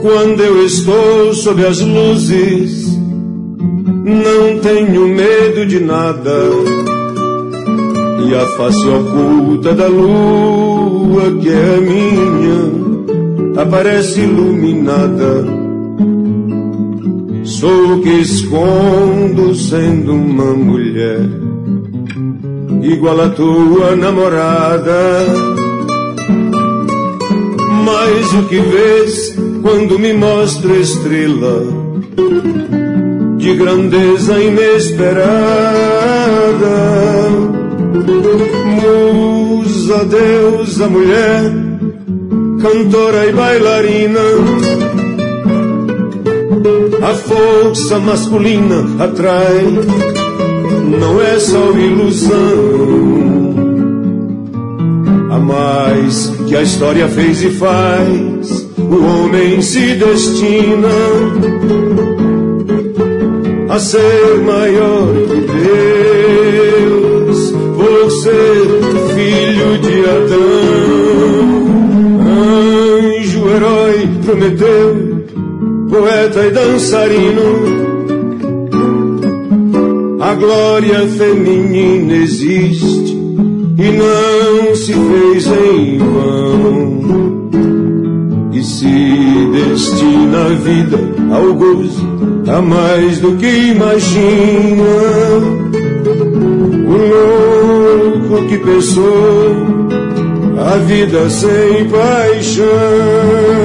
Quando eu estou sob as luzes, não tenho medo de nada. E a face oculta da lua, que é a minha, aparece iluminada. Sou o que escondo sendo uma mulher, igual a tua namorada. Mas o que vês quando me mostro estrela de grandeza inesperada? Musa, deusa, mulher, cantora e bailarina, a força masculina atrai, não é só ilusão. Há mais que a história fez e faz, o homem se destina a ser maior que Deus, por ser filho de Adão. Anjo, herói, Prometeu, poeta e dançarino, a glória feminina existe e não se fez em vão. E se destina a vida ao gozo, a mais do que imagina. O louco que pensou a vida sem paixão.